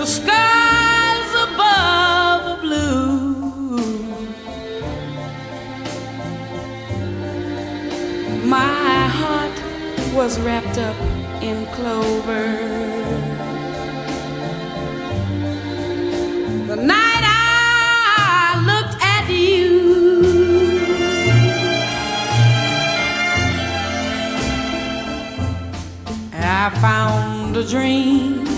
skies above are blue. My heart was wrapped up in clover. The night I looked at you, I found a dream